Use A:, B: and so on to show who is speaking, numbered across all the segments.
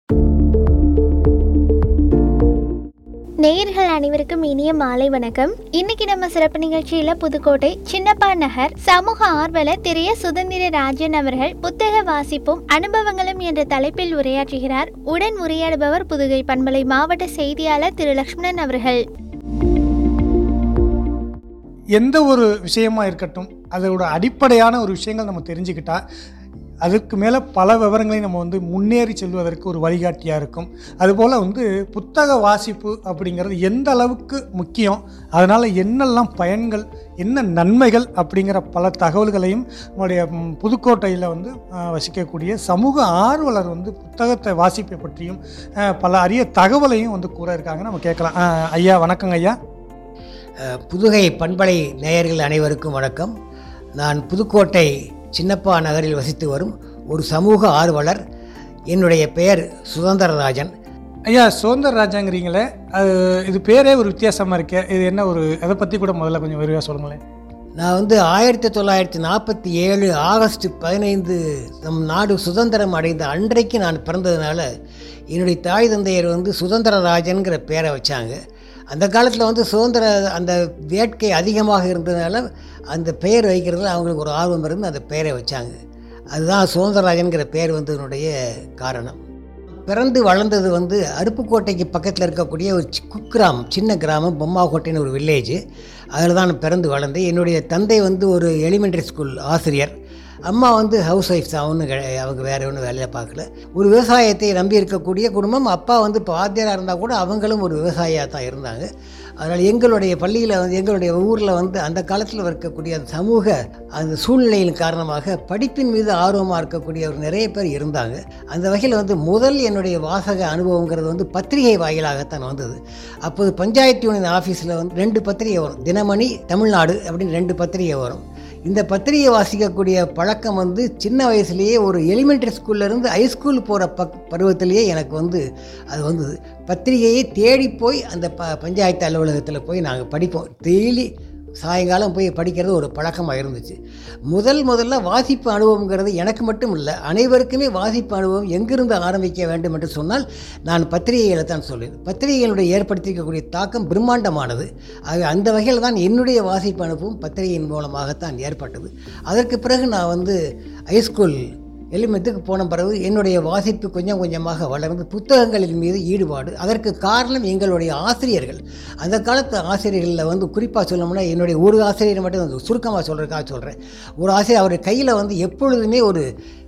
A: நேயர்கள் அனைவருக்கும் இனிய மாலை வணக்கம். இன்னைக்கு நம்ம சிறப்பு நிகழ்ச்சியில புதுக்கோட்டை சின்னப்பா நகர் சமூக ஆர்வலர் திரு சுதந்திர ராஜன் அவர்கள் புத்தக வாசிப்பும் அனுபவங்களும் என்ற தலைப்பில் உரையாற்றுகிறார். உடன் உரையாடுபவர் புதுகை பண்பலை மாவட்ட செய்தியாளர் திரு லக்ஷ்மணன் அவர்கள்.
B: எந்த ஒரு விஷயமா இருக்கட்டும், அதோட அடிப்படையான ஒரு விஷயங்கள் நம்ம தெரிஞ்சுக்கிட்டா அதுக்கு மேலே பல விவரங்களையும் நம்ம முன்னேறி செல்வதற்கு ஒரு வழிகாட்டியாக இருக்கும். அதுபோல் புத்தக வாசிப்பு அப்படிங்கிறது எந்த அளவுக்கு முக்கியம், அதனால் என்னெல்லாம் பயன்கள், என்ன நன்மைகள் அப்படிங்கிற பல தகவல்களையும் நம்முடைய புதுக்கோட்டையில் வசிக்கக்கூடிய சமூக ஆர்வலர் புத்தகத்தை வாசிப்பை பற்றியும் பல அரிய தகவலையும் கூற இருக்காங்க. நம்ம கேட்கலாம். ஐயா வணக்கங்க. ஐயா,
C: புதுகை பண்பலை நேயர்கள் அனைவருக்கும் வணக்கம். நான் புதுக்கோட்டை சின்னப்பா நகரில் வசித்து வரும் ஒரு சமூக ஆர்வலர். என்னுடைய பெயர் சுதந்திரராஜன்.
B: ஐயா, சுதந்திரராஜாங்கிறீங்களே, இது பேரே ஒரு வித்தியாசமாக இருக்கே, இது என்ன அதை பற்றி கூட முதல்ல கொஞ்சம் விரிவாக சொல்லுங்களேன்.
C: நான் 1947 ஆகஸ்ட் 15 நம் நாடு சுதந்திரம் அடைந்த அன்றைக்கு நான் பிறந்ததுனால என்னுடைய தாய் தந்தையர் சுதந்திரராஜன்கிற பேரை வச்சாங்க. அந்த காலத்தில் சுதந்திர அந்த வேட்கை அதிகமாக இருந்ததுனால அந்த பெயர் வைக்கிறதுல அவங்களுக்கு ஒரு ஆர்வம் இருந்து அந்த பெயரை வச்சாங்க. அதுதான் சுதந்திரராஜன்கிற பேர் என்னுடைய காரணம். பிறந்து வளர்ந்தது அருப்புக்கோட்டைக்கு பக்கத்தில் இருக்கக்கூடிய ஒரு குக்கிராமம், சின்ன கிராமம், பொம்மாக்கோட்டைன்னு ஒரு வில்லேஜ். அதில் தான் நான் பிறந்து வளர்ந்தேன். என்னுடைய தந்தை ஒரு எலிமெண்ட்ரி ஸ்கூல் ஆசிரியர். அம்மா ஹவுஸ் ஒய்ஃப் தான், அவங்க வேறு ஒன்றும் வேலையை பார்க்கல. ஒரு விவசாயத்தை நம்பி இருக்கக்கூடிய குடும்பம். அப்பா இப்போ வாத்தியாராக இருந்தால் கூட அவங்களும் ஒரு விவசாயியாக தான் இருந்தாங்க. அதனால் எங்களுடைய பள்ளியில் எங்களுடைய ஊரில் அந்த காலத்தில் இருக்கக்கூடிய அந்த சமூக அந்த சூழ்நிலையின் காரணமாக படிப்பின் மீது ஆர்வமாக இருக்கக்கூடியவர் நிறைய பேர் இருந்தாங்க. அந்த வகையில் முதல் என்னுடைய வாசக அனுபவங்கிறது பத்திரிகை வாயிலாகத்தான் வந்தது. அப்போது பஞ்சாயத்து யூனியன் ஆஃபீஸில் 2 பத்திரிகை வரும், தினமணி, தமிழ்நாடு அப்படின்னு 2 பத்திரிகை வரும். இந்த பத்திரிகை வாசிக்கக்கூடிய பழக்கம் சின்ன வயசுலேயே ஒரு எலிமெண்ட்ரி ஸ்கூல்லேருந்து ஹைஸ்கூல் போகிற பருவத்திலேயே எனக்கு அது வந்தது. பத்திரிகையை தேடி போய் அந்த பஞ்சாயத்து அலுவலகத்தில் போய் நாங்கள் படிப்போம். டெய்லி சாயங்காலம் போய் படிக்கிறது ஒரு பழக்கமாக இருந்துச்சு. முதல்ல வாசிப்பு அனுபவங்கிறது எனக்கு மட்டும் இல்லை, அனைவருக்குமே வாசிப்பு அனுபவம் எங்கிருந்து ஆரம்பிக்க வேண்டும் என்று சொன்னால் நான் பத்திரிகைகளை தான் சொல்லுவேன். பத்திரிகைகளுடைய ஏற்படுத்திக்கக்கூடிய தாக்கம் பிரம்மாண்டமானது. ஆக அந்த வகையில் தான் என்னுடைய வாசிப்பு அனுபவம் பத்திரிகையின் மூலமாகத்தான் ஏற்பட்டது. அதற்கு பிறகு நான் ஹைஸ்கூல் எலிமெண்ட்டுக்கு போன பிறகு என்னுடைய வாசிப்பு கொஞ்சம் கொஞ்சமாக வளர்ந்து புத்தகங்களின் மீது ஈடுபாடு. அதற்கு காரணம் எங்களுடைய ஆசிரியர்கள். அந்த காலத்து ஆசிரியர்களில் குறிப்பாக சொல்லணும்னா என்னுடைய ஒரு ஆசிரியர் மட்டும் சுருக்கமாக சொல்கிறதுக்காக சொல்கிறேன். ஒரு ஆசிரியர் அவர் கையில் எப்பொழுதுமே ஒரு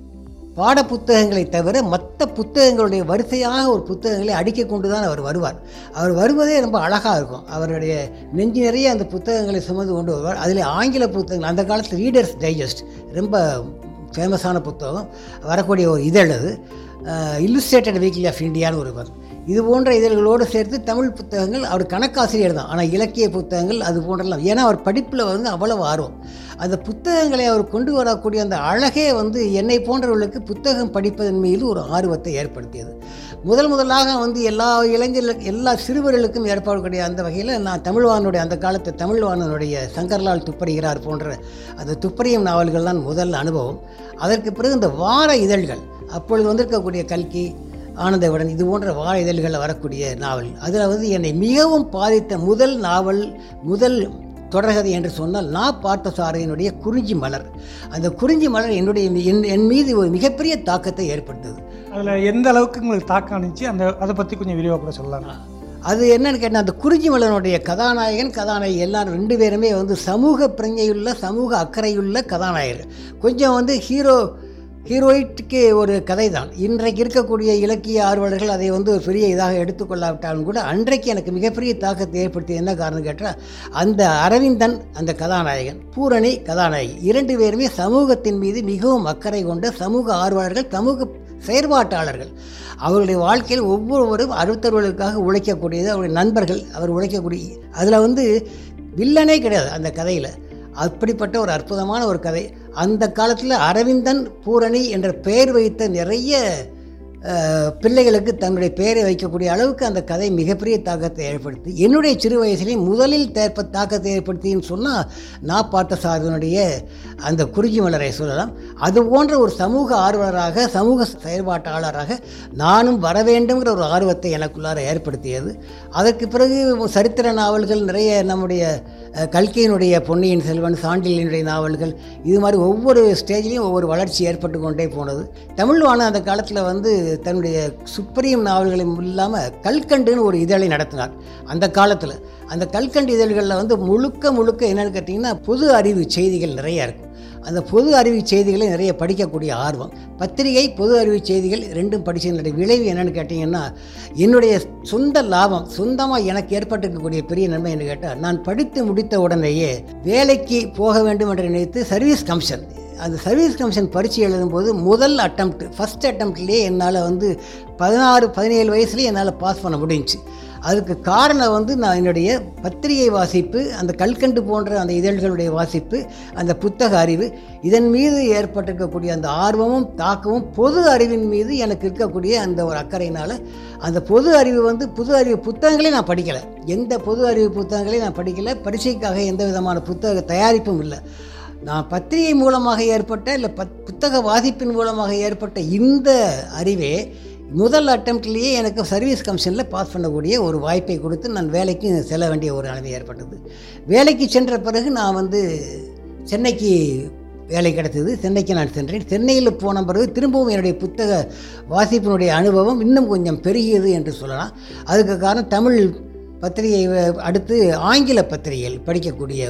C: பாட புத்தகங்களை தவிர மற்ற புத்தகங்களுடைய வரிசையாக ஒரு புத்தகங்களை அடுக்கி கொண்டு தான் அவர் வருவார். அவர் வருவதே ரொம்ப அழகாக இருக்கும். அவருடைய நெஞ்சு நிறைய அந்த புத்தகங்களை சுமந்து கொண்டு வருவார். அதில் ஆங்கில புத்தகங்கள், அந்த காலத்தில் ரீடர்ஸ் டைஜஸ்ட் ரொம்ப ஃபேமஸான புத்தகம், வரக்கூடிய ஒரு இதழ். அது இல்லுஸ்ட்ரேட்டட் வீக்லி ஆஃப் இந்தியான்னு ஒரு வரும். இது போன்ற இதழ்களோடு சேர்த்து தமிழ் புத்தகங்கள். அவர் கணக்காசிரியர் தான், ஆனால் இலக்கிய புத்தகங்கள் அது போன்றலாம். ஏன்னா அவர் படிப்பில் அவ்வளவு ஆர்வம். அந்த புத்தகங்களை அவர் கொண்டு வரக்கூடிய அந்த அழகே என்னை போன்றவர்களுக்கு புத்தகம் படிப்பதன் மீது ஒரு ஆர்வத்தை ஏற்படுத்தியது. முதலாக எல்லா இளைஞர்களுக்கும், எல்லா சிறுவர்களுக்கும் ஏற்படக்கூடிய அந்த வகையில் நான் தமிழ்வானுடைய, அந்த காலத்து தமிழ்வானனுடைய சங்கர்லால் துப்பறிகிறார் போன்ற அந்த துப்பறியும் நாவல்கள் தான் முதல் அனுபவம். அதற்கு பிறகு இந்த வார இதழ்கள், அப்பொழுது வந்திருக்கக்கூடிய கல்கி, ஆனந்த விகடன், இது போன்ற வார இதழ்களில் வரக்கூடிய நாவல், அதில் என்னை மிகவும் பாதித்த முதல் நாவல், முதல் தொடர்கதை என்று சொன்னால் நான் பார்த்தசாரதியினுடைய குறிஞ்சி மலர். அந்த குறிஞ்சி மலர் என் மீது ஒரு மிகப்பெரிய தாக்கத்தை ஏற்படுத்தது.
B: அதில் எந்த அளவுக்கு உங்களுக்கு தாக்கம் அணிச்சு அதை பற்றி கொஞ்சம் விரிவாக கூட சொல்லலாம்.
C: அது என்னன்னு கேட்டால், அந்த குறிஞ்சி மலனுடைய கதாநாயகி எல்லாரும் 2 பேருமே சமூக பிரஞையுள்ள, சமூக அக்கறையுள்ள கதாநாயகர். கொஞ்சம் ஹீரோயிட்டுக்கு ஒரு கதை தான். இன்றைக்கு இருக்கக்கூடிய இலக்கிய ஆர்வலர்கள் அதை ஒரு பெரிய இதாக எடுத்துக்கொள்ளாவிட்டாலும் கூட அன்றைக்கு எனக்கு மிகப்பெரிய தாக்கத்தை ஏற்படுத்தி. என்ன காரணம் கேட்டால், அந்த அரவிந்தன் அந்த கதாநாயகன், பூரணி கதாநாயகி, 2 பேருமே சமூகத்தின் மீது மிகவும் அக்கறை கொண்ட சமூக ஆர்வலர்கள், சமூக செயற்பாட்டாளர்கள். அவருடைய வாழ்க்கையில் ஒவ்வொருவரும் அடுத்தவர்களுக்காக உழைக்கக்கூடியது, அவருடைய நண்பர்கள், அவர் உழைக்கக்கூடிய. அதில் வில்லனே கிடையாது அந்த கதையில். அப்படிப்பட்ட ஒரு அற்புதமான ஒரு கதை. அந்த காலத்தில் அரவிந்தன், பூரணி என்ற பெயர் வைத்த நிறைய பிள்ளைகளுக்கு தன்னுடைய பெயரை வைக்கக்கூடிய அளவுக்கு அந்த கதை மிகப்பெரிய தாக்கத்தை ஏற்படுத்தி என்னுடைய சிறு வயசுலேயும் முதலில் தாக்கத்தை ஏற்படுத்தின்னு சொன்னால் நான் பார்த்த சாதனுடைய அந்த குறிஞ்சி மலரை சொல்லலாம். அது போன்ற ஒரு சமூக ஆர்வலராக சமூக செயல்பாட்டாளராக நானும் வர வேண்டுங்கிற ஒரு ஆர்வத்தை எனக்குள்ளார ஏற்படுத்தியது. அதற்கு பிறகு சரித்திர நாவல்கள் நிறைய நம்முடைய கல்கியினுடைய பொன்னியின் செல்வன், சாண்டிலியனுடைய நாவல்கள், இது மாதிரி ஒவ்வொரு ஸ்டேஜ்லேயும் ஒவ்வொரு வளர்ச்சி ஏற்பட்டு கொண்டே போனது. தமிழ்வான அந்த காலத்தில் தன்னுடைய சுப்ரீம் நாவல்களும் இல்லாமல் கல்கண்டுன்னு ஒரு இதழை நடத்தினார். அந்த காலத்தில் அந்த கல்கண்டு இதழ்களில் முழுக்க என்னென்னு கேட்டிங்கன்னா பொது அறிவு செய்திகள் நிறையா இருக்கும். அந்த பொது அறிவு செய்திகளை நிறைய படிக்கக்கூடிய ஆர்வம், பத்திரிகை பொது அறிவு செய்திகள் ரெண்டும் படித்ததனுடைய விளைவு என்னென்னு கேட்டிங்கன்னா, என்னுடைய சொந்த லாபம், சொந்தமாக எனக்கு ஏற்பட்டிருக்கக்கூடிய பெரிய நன்மை என்று கேட்டால், நான் படித்து முடித்த உடனேயே வேலைக்கு போக வேண்டும் என்று நினைத்து சர்வீஸ் கமிஷன், அந்த சர்வீஸ் கமிஷன் பரீட்சை எழுதும்போது முதல் ஃபஸ்ட் அட்டம்ப்ட்லேயே என்னால் 16-17 வயசுலேயே என்னால் பாஸ் பண்ண முடிஞ்சிச்சு. அதுக்கு காரணம் நான் என்னுடைய பத்திரிகை வாசிப்பு, அந்த கல்கண்டு போன்ற அந்த இதழ்களுடைய வாசிப்பு, அந்த புத்தக அறிவு, இதன் மீது ஏற்பட்டிருக்கக்கூடிய அந்த ஆர்வமும் தாக்கமும் பொது அறிவின் மீது எனக்கு இருக்கக்கூடிய அந்த ஒரு அக்கறையினால் அந்த பொது அறிவு புது அறிவு புத்தகங்களையும் நான் படிக்கலை, எந்த பொது அறிவு புத்தகங்களையும் நான் படிக்கலை. பரீட்சைக்காக எந்த விதமான புத்தக தயாரிப்பும் இல்லை. நான் பத்திரிகை மூலமாக ஏற்பட்ட இல்லை புத்தக வாசிப்பின் மூலமாக ஏற்பட்ட இந்த அறிவே முதல் அட்டம்ப்ட்லேயே எனக்கு சர்வீஸ் கமிஷனில் பாஸ் பண்ணக்கூடிய ஒரு வாய்ப்பை கொடுத்து நான் வேலைக்கு செல்ல வேண்டிய ஒரு நிலைமை ஏற்பட்டது. வேலைக்கு சென்ற பிறகு நான் சென்னைக்கு வேலை கிடைத்தது. சென்னைக்கு நான் சென்றேன். சென்னையில் போன பிறகு திரும்பவும் என்னுடைய புத்தக வாசிப்பினுடைய அனுபவம் இன்னும் கொஞ்சம் பெருகியது என்று சொல்லலாம். அதுக்கு காரணம் தமிழ் பத்திரிகை அடுத்து ஆங்கில பத்திரிகைகள் படிக்கக்கூடிய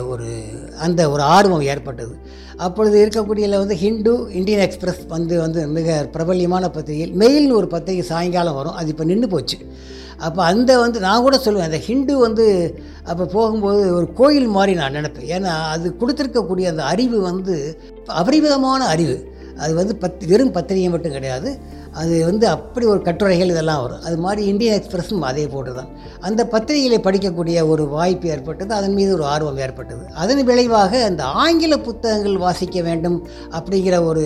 C: ஒரு ஆர்வம் ஏற்பட்டது. அப்பொழுது இருக்கக்கூடிய ஹிந்து, இந்தியன் எக்ஸ்பிரஸ் மிக பிரபல்யமான பத்திரிகைகள். மெயில்னு ஒரு பத்திரிகை சாயங்காலம் வரும், அது இப்போ நின்று போச்சு. அப்போ நான் கூட சொல்லுவேன், அந்த ஹிந்து அப்போ போகும்போது ஒரு கோயில் மாதிரி நான் நினைப்பேன். ஏன்னா அது கொடுத்துருக்கக்கூடிய அந்த அறிவு அபரிமிதமான அறிவு. அது வெறும் பத்திரிகை மட்டும் கிடையாது, அது அப்படி ஒரு கட்டுரைகள் இதெல்லாம் வரும். அது மாதிரி இந்தியன் எக்ஸ்பிரஸும் அதே போட்டு தான் அந்த பத்திரிகைகளை படிக்கக்கூடிய ஒரு வாய்ப்பு ஏற்பட்டது. அதன் மீது ஒரு ஆர்வம் ஏற்பட்டது. அதன் விளைவாக அந்த ஆங்கில புத்தகங்கள் வாசிக்க வேண்டும் அப்படிங்கிற ஒரு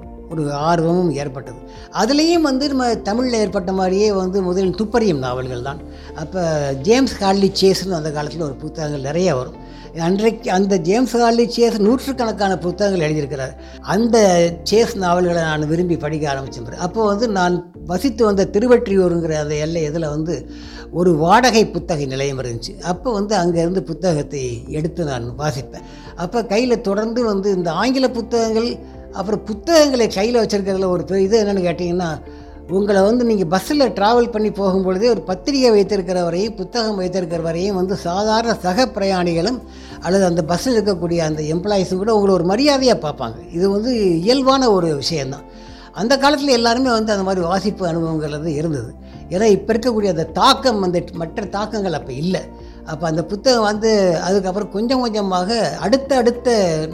C: ஆர்வமும் ஏற்பட்டது. அதுலேயும் நம்ம தமிழில் ஏற்பட்ட மாதிரியே முதலில் துப்பறியும் நாவல்கள் தான். அப்போ ஜேம்ஸ் ஹார்லி சேஸ்னு அந்த காலத்தில் ஒரு புத்தகங்கள் நிறைய வரும். அன்றைக்கு அந்த ஜேம்ஸ் ஹார்லி சேஸ் நூற்றுக்கணக்கான புத்தகங்கள் எழுதியிருக்கிறார். அந்த சேஸ் நாவல்களை நான் விரும்பி படிக்க ஆரம்பித்தேன். அப்போது நான் வசித்து வந்த திருவெற்றியூருங்கிற அந்த எல்லை இதில் ஒரு வாடகை புத்தக நிலையம் இருந்துச்சு. அப்போ அங்கேருந்து புத்தகத்தை எடுத்து நான் வாசிப்பேன். அப்போ கையில் தொடர்ந்து இந்த ஆங்கில புத்தகங்கள், அப்புறம் புத்தகங்களை கையில் வச்சுருக்கிறதுல ஒரு இது என்னென்னு கேட்டிங்கன்னா, உங்களை நீங்கள் பஸ்ஸில் ட்ராவல் பண்ணி போகும்பொழுதே ஒரு பத்திரிகை வைத்திருக்கிற வரையும் புத்தகம் வைத்திருக்கிற வரையும் சாதாரண சக பிரயாணிகளும் அல்லது அந்த பஸ்ஸில் இருக்கக்கூடிய அந்த எம்ப்ளாயிஸும் கூட உங்களை ஒரு மரியாதையாக பார்ப்பாங்க. இது இயல்பான ஒரு விஷயந்தான். அந்த காலத்தில் எல்லாருமே அந்த மாதிரி வாசிப்பு அனுபவங்கள் இருந்தது. ஏன்னா இப்போ இருக்கக்கூடிய அந்த தாக்கம், அந்த மற்ற தாக்கங்கள் அப்போ இல்லை. அப்போ அந்த புத்தகம் அதுக்கப்புறம் கொஞ்சம் கொஞ்சமாக அடுத்த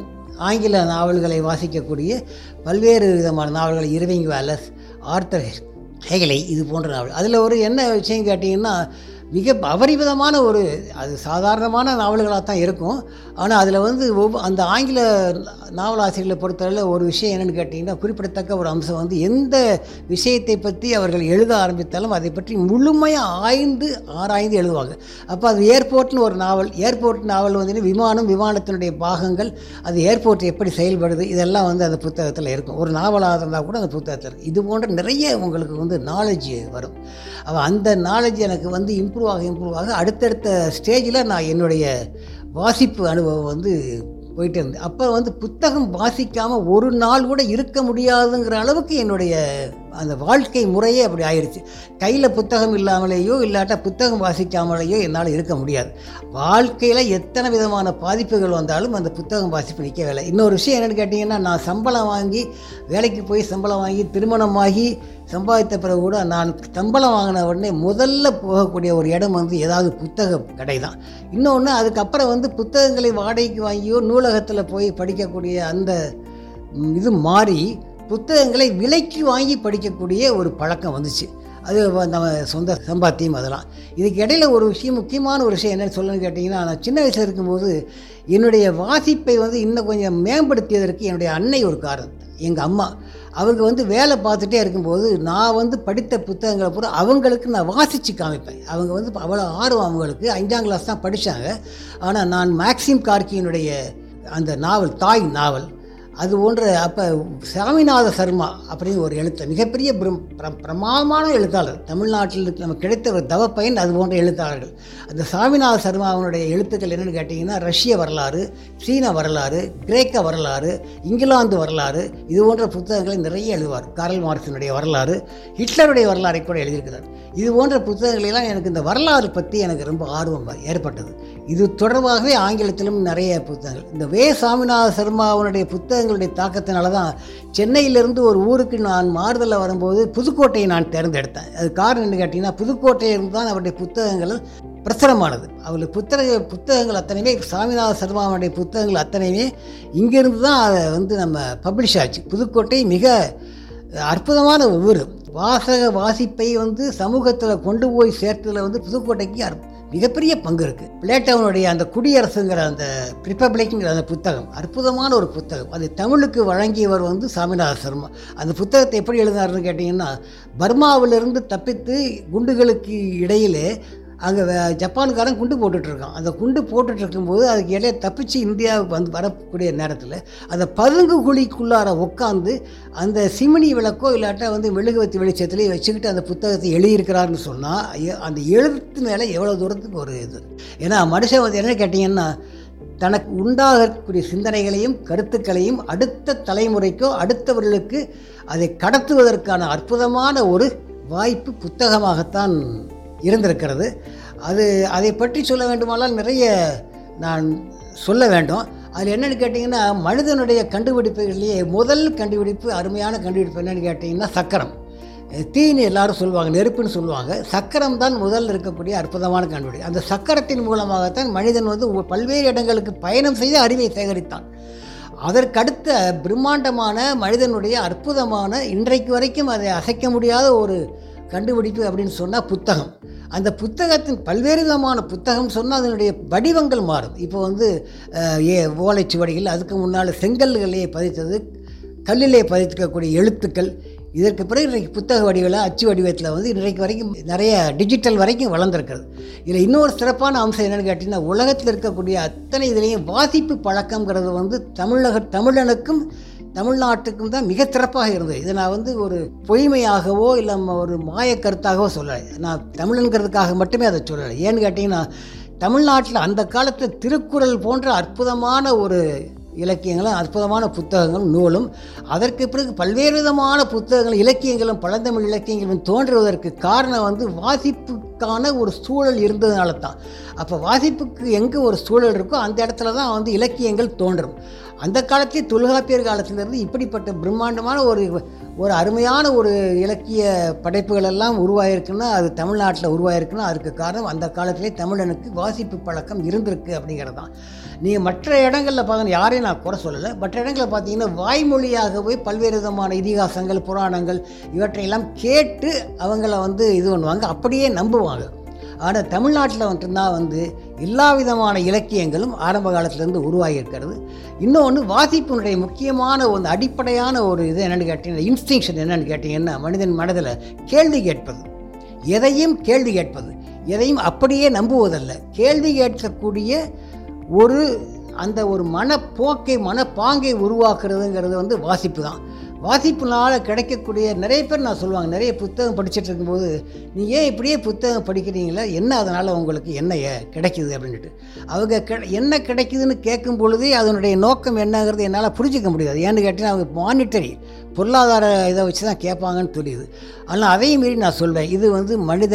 C: ஆங்கில நாவல்களை வாசிக்கக்கூடிய பல்வேறு விதமான நாவல்கள், இர்விங் வேலஸ், ஆர்த்தர் ஹெகலே, இது போன்ற நாவல். அதில் என்ன விஷயம் கேட்டிங்கன்னா, மிக அபரிமிதமான அது சாதாரணமான நாவல்களாக தான் இருக்கும். ஆனால் அதில் அந்த ஆங்கில நாவலாசிரியர்களை பொறுத்தவரையில் ஒரு விஷயம் என்னென்னு கேட்டிங்கன்னா, குறிப்பிடத்தக்க ஒரு அம்சம் எந்த விஷயத்தை பற்றி அவர்கள் எழுத ஆரம்பித்தாலும் அதை பற்றி முழுமையாக ஆராய்ந்து எழுதுவாங்க. அப்போ அது ஏர்போர்ட்னு ஒரு நாவல். ஏர்போர்ட் நாவல் விமானத்தினுடைய பாகங்கள், அது ஏர்போர்ட் எப்படி செயல்படுது, இதெல்லாம் அந்த புத்தகத்தில் இருக்கும். ஒரு நாவலாக இருந்தால் கூட அந்த புத்தகத்தில் இருக்கும். இது போன்ற நிறைய உங்களுக்கு நாலேஜ் வரும். அந்த நாலேஜ் எனக்கு இம்ப்ரூவ் ஆக அடுத்தடுத்த ஸ்டேஜில் நான் என்னுடைய வாசிப்பு அனுபவம் போயிட்டு இருந்தேன். அப்போ புத்தகம் வாசிக்காமல் ஒரு நாள் கூட இருக்க முடியாதுங்கிற அளவுக்கு என்னுடைய அந்த வாழ்க்கை முறையே அப்படி ஆயிடுச்சு. கையில் புத்தகம் இல்லாமலேயோ இல்லாட்டா புத்தகம் வாசிக்காமலேயோ என்னால் இருக்க முடியாது. வாழ்க்கையில் எத்தனை விதமான பாதிப்புகள் வந்தாலும் அந்த புத்தகம் வாசிப்பு நிற்கவில்லை. இன்னொரு விஷயம் என்னென்னு கேட்டிங்கன்னா, நான் சம்பளம் வாங்கி வேலைக்கு போய் சம்பளம் வாங்கி திருமணமாகி சம்பாதித்த பிறகு கூட நான் சம்பளம் வாங்கின உடனே முதல்ல போகக்கூடிய ஒரு இடம் ஏதாவது புத்தக கடை தான். இன்னொன்று, அதுக்கப்புறம் புத்தகங்களை வாடகைக்கு வாங்கியோ நூலகத்தில் போய் படிக்கக்கூடிய அந்த இது மாறி புத்தகங்களை விலைக்கு வாங்கி படிக்கக்கூடிய ஒரு பழக்கம் வந்துச்சு. அது நம்ம சொந்த சம்பாத்தியம் அதெல்லாம். இதுக்கு இடையில ஒரு விஷயம், முக்கியமான ஒரு விஷயம் என்னென்னு சொல்லணும்னு கேட்டிங்கன்னா, நான் சின்ன வயசில் இருக்கும்போது என்னுடைய வாசிப்பை இன்னும் கொஞ்சம் மேம்படுத்தியதற்கு என்னுடைய அன்னை ஒரு காரணம். எங்கள் அம்மா அவங்க வந்து வேலை பார்த்துட்டே இருக்கும்போது நான் வந்து படித்த புத்தகங்களை பூரா அவங்களுக்கு நான் வாசித்து காமிப்பேன். அவங்க வந்து அவ்வளோ ஆர்வம் அவங்களுக்கு. 5ஆம் கிளாஸ் தான் படித்தாங்க. ஆனால் நான் மேக்சிம் கார்கியினுடைய அந்த நாவல், தாய் நாவல், அது போன்ற அப்போ சாமிநாத சர்மா அப்படின்னு ஒரு எழுத்தாளர், மிகப்பெரிய பிரமாதமான எழுத்தாளர், தமிழ்நாட்டில் நமக்கு கிடைத்த ஒரு தவப்பயன் அது போன்ற எழுத்தாளர்கள். அந்த சாமிநாத சர்மாவனுடைய எழுத்துக்கள் என்னென்னு கேட்டிங்கன்னா ரஷ்ய வரலாறு, சீன வரலாறு, கிரேக்க வரலாறு, இங்கிலாந்து வரலாறு, இது போன்ற புத்தகங்களை நிறைய எழுதுவார். கார்ல் மார்க்ஸினுடைய வரலாறு, ஹிட்லருடைய வரலாறை கூட எழுதியிருக்கிறார். இது போன்ற புத்தகங்களெல்லாம் எனக்கு இந்த வரலாறு பற்றி எனக்கு ரொம்ப ஆர்வம் ஏற்பட்டது. இது தொடர்பாகவே ஆங்கிலத்திலும் நிறைய புத்தகங்கள். இந்த வே. சாமிநாத சர்மாவனுடைய புத்தகங்களுடைய தாக்கத்தினால தான் சென்னையிலிருந்து ஒரு ஊருக்கு நான் மாறுதலில் வரும்போது புதுக்கோட்டையை நான் தேர்ந்தெடுத்தேன். அது காரணம் என்ன கேட்டிங்கன்னா, புதுக்கோட்டையிலிருந்து தான் அவருடைய புத்தகங்கள் பிரசுரமானது. அவருடைய புத்தகங்கள் அத்தனையுமே, சாமிநாத சர்மாவுடைய புத்தகங்கள் அத்தனையுமே இங்கேருந்து தான் அதை வந்து நம்ம பப்ளிஷ் ஆச்சு. புதுக்கோட்டை மிக அற்புதமான ஊர். வாசிப்பை வந்து சமூகத்தில் கொண்டு போய் சேர்த்ததில் வந்து புதுக்கோட்டைக்கு மிகப்பெரிய பங்கு இருக்குது. பிளேட்டோனுடைய அந்த குடியரசுங்கிற அந்த ரிப்பப்ளிக்ங்கிற அந்த புத்தகம் அற்புதமான ஒரு புத்தகம். அது தமிழுக்கு வழங்கியவர் வந்து சாமிநாத சர்மா. அந்த புத்தகத்தை எப்படி எழுதினார்னு கேட்டிங்கன்னா, பர்மாவிலிருந்து தப்பித்து குண்டுகளுக்கு இடையிலே அங்கே ஜப்பானுக்காரன் குண்டு போட்டுட்ருக்கான். அந்த குண்டு போட்டுட்ருக்கும்போது அதுக்கு இடையே தப்பிச்சு இந்தியாவுக்கு வந்து வரக்கூடிய நேரத்தில் அந்த பதுங்கு குழிக்குள்ளார உட்காந்து அந்த சிமினி விளக்கோ இல்லாட்டா வந்து மெழுகுவத்தி வெளிச்சத்துலேயே வச்சுக்கிட்டு அந்த புத்தகத்தை எழுதியிருக்கிறாருன்னு சொன்னால் அந்த எழுத்து மேலே எவ்வளோ தூரத்துக்கு ஒரு இது. ஏன்னா மனுஷன் வந்து என்ன கேட்டிங்கன்னா, தனக்கு உண்டாகக்கூடிய சிந்தனைகளையும் கருத்துக்களையும் அடுத்த தலைமுறைக்கோ அடுத்தவர்களுக்கு அதை கடத்துவதற்கான அற்புதமான ஒரு வாய்ப்பு புத்தகமாகத்தான் இருந்திருக்கிறது. அதை பற்றி சொல்ல வேண்டுமானால் நிறைய நான் சொல்ல வேண்டும். அதில் என்னென்னு கேட்டிங்கன்னா, மனிதனுடைய கண்டுபிடிப்புகளிலேயே முதல் கண்டுபிடிப்பு, அருமையான கண்டுபிடிப்பு என்னென்னு கேட்டிங்கன்னா சக்கரம். தீன்னு எல்லாரும் சொல்லுவாங்க, நெருப்புன்னு சொல்லுவாங்க. சக்கரம் தான் முதல் இருக்கக்கூடிய அற்புதமான கண்டுபிடிப்பு. அந்த சக்கரத்தின் மூலமாகத்தான் மனிதன் வந்து பல்வேறு இடங்களுக்கு பயணம் செய்து அறிவை சேகரித்தான். அதற்கடுத்த பிரம்மாண்டமான மனிதனுடைய அற்புதமான இன்றைக்கு வரைக்கும் அதை அசைக்க முடியாத ஒரு கண்டுபிடிப்பு அப்படின்னு சொன்னால் புத்தகம். அந்த புத்தகத்தின் பல்வேறு விதமான புத்தகம் சொன்னால் அதனுடைய வடிவங்கள் மாறும். இப்போ வந்து ஓலைச்சுவடிகள், அதுக்கு முன்னால் செங்கல்களிலே பதித்தது, கல்லிலே பதிக்கக்கூடிய எழுத்துக்கள், இதற்கு பிறகு இன்றைக்கு புத்தக வடிவில் அச்சு வடிவத்தில் வந்து இன்றைக்கு வரைக்கும் நிறைய டிஜிட்டல் வரைக்கும் வளர்ந்துருக்கிறது. இதில் இன்னொரு சிறப்பான அம்சம் என்னென்னு கேட்டிங்கன்னா, உலகத்தில் இருக்கக்கூடிய அத்தனை இதுலேயும் வாசிப்பு பழக்கங்கிறது வந்து தமிழனுக்கும் தமிழ்நாட்டுக்கும் தான் மிக சிறப்பாக இருந்தது. இதை நான் வந்து ஒரு பொய்மையாகவோ இல்லை ஒரு மாயக்கருத்தாகவோ சொல்லலை. நான் தமிழனுங்கிறதுக்காக மட்டுமே அதை சொல்லலை. ஏன்னு கேட்டிங்கன்னா, தமிழ்நாட்டில் அந்த காலத்தில் திருக்குறள் போன்ற அற்புதமான ஒரு இலக்கியங்களும் அற்புதமான புத்தகங்களும் நூலும், அதற்கு பிறகு பல்வேறு விதமான புத்தகங்கள் இலக்கியங்களும் பழந்தமிழ் இலக்கியங்களும் தோன்றுவதற்கு காரணம் வந்து வாசிப்புக்கான ஒரு சூழல் இருந்ததுனால தான். அப்போ வாசிப்புக்கு எங்கே ஒரு சூழல் இருக்கோ அந்த இடத்துல தான் வந்து இலக்கியங்கள் தோன்றும். அந்த காலத்திலே தொல்காப்பியர் காலத்திலிருந்து இப்படிப்பட்ட பிரம்மாண்டமான ஒரு அருமையான ஒரு இலக்கிய படைப்புகள் எல்லாம் உருவாயிருக்குன்னா அது தமிழ்நாட்டில் உருவாயிருக்குன்னா அதுக்கு காரணம் அந்த காலத்திலே தமிழனுக்கு வாசிப்பு பழக்கம் இருந்திருக்கு அப்படிங்கிறது தான். நீங்கள் மற்ற இடங்களில் பார்த்தீங்கன்னா, யாரையும் நான் குறை சொல்லலை, மற்ற இடங்களில் பார்த்தீங்கன்னா வாய்மொழியாகவே பல்வேறு விதமான இதிகாசங்கள் புராணங்கள் இவற்றையெல்லாம் கேட்டு அவங்கள வந்து இது பண்ணுவாங்க, அப்படியே நம்புவாங்க. ஆனால் தமிழ்நாட்டில் மட்டும்தான் வந்து எல்லா விதமான இலக்கியங்களும் ஆரம்ப காலத்திலேருந்து உருவாகியிருக்கிறது. இன்னொன்று, வாசிப்பினுடைய முக்கியமான ஒரு அடிப்படையான ஒரு இது என்னென்னு கேட்டிங்கன்னா, இன்ஸ்டிங்ஷன் என்னென்னு கேட்டிங்கன்னா, மனிதன் மனதில் கேள்வி கேட்பது, எதையும் கேள்வி கேட்பது, எதையும் அப்படியே நம்புவதல்ல, கேள்வி கேட்கக்கூடிய அந்த ஒரு மனப்பாங்கை உருவாக்குறதுங்கிறது வந்து வாசிப்பு தான். வாசிப்புனால் கிடைக்கக்கூடிய நிறைய பேர் நான் சொல்லுவாங்க, நிறைய புத்தகம் படிச்சுட்டு இருக்கும்போது, நீ ஏன் இப்படியே புத்தகம் படிக்கிறீங்களா, என்ன அதனால் உங்களுக்கு என்ன கிடைக்குது அப்படின்ட்டு. அவங்க என்ன கிடைக்குதுன்னு கேட்கும் பொழுதே அதனுடைய நோக்கம் என்னங்கிறது என்னால் புரிஞ்சிக்க முடியாது. ஏன்னு கேட்டிங்கன்னா, அவங்க மானிட்டரி பொருளாதார இதை வச்சு தான் கேட்பாங்கன்னு தெரியுது. ஆனால் அதையும் மீறி நான் சொல்வேன், இது வந்து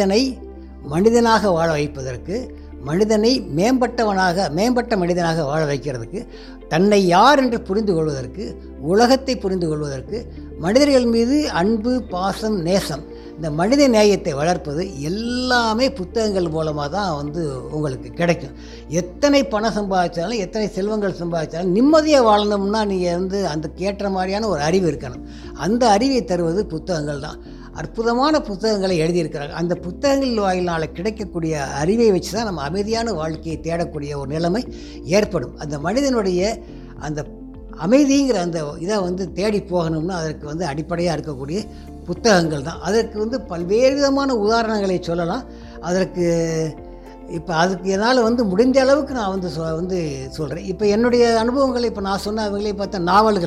C: மனிதனாக வாழ வைப்பதற்கு, மனிதனை மேம்பட்ட மனிதனாக வாழ வைக்கிறதுக்கு, தன்னை யார் என்று புரிந்து கொள்வதற்கு, உலகத்தை புரிந்து கொள்வதற்கு, மனிதர்கள் மீது அன்பு, பாசம், நேசம், இந்த மனித நேயத்தை வளர்ப்பது எல்லாமே புத்தகங்கள் மூலமாக தான் வந்து உங்களுக்கு கிடைக்கும். எத்தனை பணம் சம்பாதிச்சாலும், எத்தனை செல்வங்கள் சம்பாதிச்சாலும் நிம்மதியாக வாழணும்னா நீங்கள் வந்து அந்த கேட்ட மாதிரியான ஒரு அறிவு இருக்கணும். அந்த அறிவை தருவது புத்தகங்கள் தான். அற்புதமான புத்தகங்களை எழுதியிருக்கிறாங்க. அந்த புத்தகங்கள் வாயினால் கிடைக்கக்கூடிய அறிவை வச்சு தான் நம்ம அமைதியான வாழ்க்கையை தேடக்கூடிய ஒரு நிலைமை ஏற்படும். அந்த மனிதனுடைய அமைதிங்கிற அந்த இதை வந்து தேடி போகணும்னா அதற்கு வந்து அடிப்படையாக இருக்கக்கூடிய புத்தகங்கள் தான். அதற்கு வந்து பல்வேறு விதமான உதாரணங்களை சொல்லலாம். அதற்கு இப்போ அதுக்கு என்னால் வந்து முடிந்த அளவுக்கு நான் வந்து சொல்கிறேன். இப்போ என்னுடைய அனுபவங்களை இப்போ நான் சொன்ன அவங்களே பார்த்தா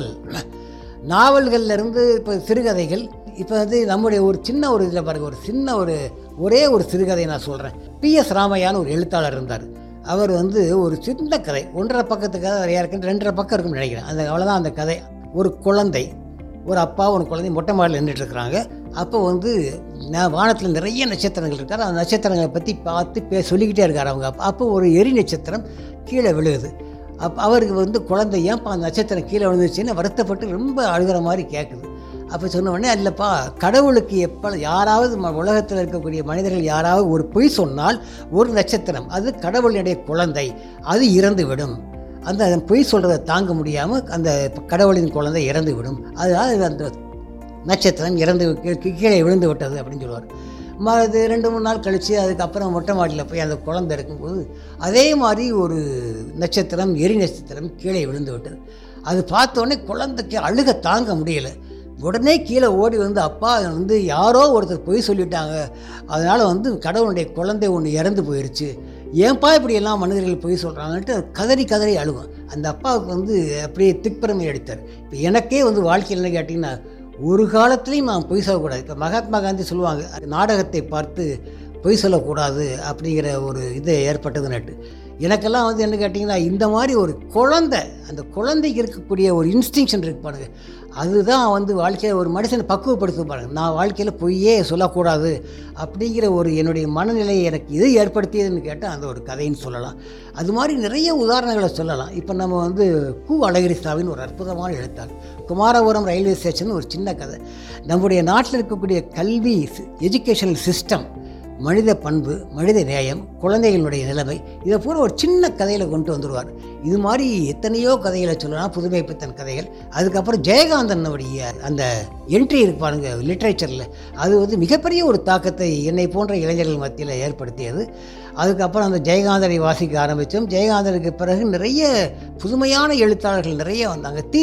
C: நாவல்கள்லேருந்து இப்போ சிறுகதைகள். இப்போ வந்து நம்முடைய ஒரு சின்ன ஒரு இதில் பாருங்கள், ஒரு சின்ன ஒரே ஒரு சிறுகதை நான் சொல்கிறேன். PS ராமையான்னு ஒரு எழுத்தாளர் இருந்தார். அவர் வந்து ஒரு சின்ன கதை, 1.5 பக்கத்து கதை நிறையா இருக்குன்னு 2.5 பக்கம் இருக்குன்னு நினைக்கிறேன். அவ்வளோதான் அந்த கதை. ஒரு குழந்தை, ஒரு அப்பா ஒரு குழந்தை மொட்டை மாடியில் நின்றுட்டுருக்குறாங்க. அப்போ வந்து வானத்தில் நிறைய நட்சத்திரங்கள் இருக்கார். அந்த நட்சத்திரங்களை பற்றி பார்த்து சொல்லிக்கிட்டே இருக்கார் அவங்க. அப்போ ஒரு எரி நட்சத்திரம் கீழே விழுகுது. அவருக்கு வந்து குழந்தை ஏன்ப்பா அந்த நட்சத்திரம் கீழே விழுந்துச்சுன்னு வருத்தப்பட்டு ரொம்ப அழுகிற மாதிரி கேட்குது. அப்போ சொன்ன உடனே இல்லைப்பா, கடவுளுக்கு யாராவது உலகத்தில் இருக்கக்கூடிய மனிதர்கள் யாராவது ஒரு பொய் சொன்னால் ஒரு நட்சத்திரம், அது கடவுளுடைய குழந்தை, அது இறந்து விடும். அந்த பொய் சொல்கிறத தாங்க முடியாமல் அந்த கடவுளின் குழந்தை இறந்து விடும். அதனால் அந்த நட்சத்திரம் கீழே விழுந்து விட்டது அப்படின்னு சொல்லுவார். அது 2-3 நாள் கழித்து அதுக்கப்புறம் மொட்டை மாடியில் போய் அந்த குழந்தை இருக்கும்போது அதே மாதிரி ஒரு நட்சத்திரம், எரி நட்சத்திரம் கீழே விழுந்து விட்டது. அது பார்த்தோன்னே குழந்தைக்கு அழுக தாங்க முடியலை. உடனே கீழே ஓடி வந்து, அப்பா வந்து யாரோ ஒருத்தர் பொய் சொல்லிட்டாங்க, அதனால் வந்து கடவுளுடைய குழந்தை ஒன்று இறந்து போயிடுச்சு, ஏன்பா இப்படியெல்லாம் மனிதர்கள் பொய் சொல்கிறாங்கன்ட்டு கதறி அழுகும். அந்த அப்பாவுக்கு வந்து அப்படியே திக்பரமை அடித்தார். இப்போ எனக்கே வந்து வாழ்க்கையில் என்ன கேட்டிங்கன்னா, ஒரு காலத்துலேயும் நான் பொய் சொல்லக்கூடாது. இப்போ மகாத்மா காந்தி சொல்லுவாங்க, நாடகத்தை பார்த்து பொய் சொல்லக்கூடாது அப்படிங்கிற ஒரு இது ஏற்பட்டதுன்னுட்டு. எனக்கெல்லாம் வந்து என்ன கேட்டிங்கன்னா, இந்த மாதிரி ஒரு குழந்தை, அந்த குழந்தைக்கு இருக்கக்கூடிய ஒரு இன்ஸ்டிங்ஷன் இருக்கு பாருங்க, அதுதான் வந்து வாழ்க்கையில் ஒரு மனுஷனை பக்குவப்படுத்த பாருங்க. நான் வாழ்க்கையில் பொய்யே சொல்லக்கூடாது அப்படிங்கிற ஒரு என்னுடைய மனநிலையை எனக்கு இது ஏற்படுத்தியதுன்னு கேட்டால் அந்த ஒரு கதைன்னு சொல்லலாம். அது மாதிரி நிறைய உதாரணங்களை சொல்லலாம். இப்போ நம்ம வந்து அழகிரிசாமின்னு ஒரு அற்புதமான எழுத்தாளர். குமாரபுரம் ரயில்வே ஸ்டேஷன் ஒரு சின்ன கதை. நம்முடைய நாட்டில் இருக்கக்கூடிய கல்வி எஜுகேஷனல் சிஸ்டம், மனித பண்பு, மனித நேயம், குழந்தைகளுடைய நிலைமை, இதை பூரா ஒரு சின்ன கதையில் கொண்டு வந்துடுவார். இது மாதிரி எத்தனையோ கதைகளை சொல்லலாம், புதுமை பித்தன் கதைகள். அதுக்கப்புறம் ஜெயகாந்தனுடைய அந்த என்ட்ரி இருப்பாருங்க லிட்ரேச்சரில், அது வந்து மிகப்பெரிய ஒரு தாக்கத்தை என்னை போன்ற இளைஞர்கள் மத்தியில் ஏற்படுத்தியது. அதுக்கப்புறம் அந்த ஜெயகாந்தனை வாசிக்க ஆரம்பித்தோம். ஜெயகாந்தனுக்கு பிறகு நிறைய புதுமையான எழுத்தாளர்கள் நிறைய வந்தாங்க. தி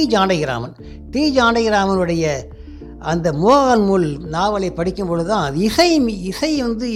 C: ஜானகிராமனுடைய அந்த மோகன்முல் நாவலை படிக்கும் பொழுது தான் இசை வந்து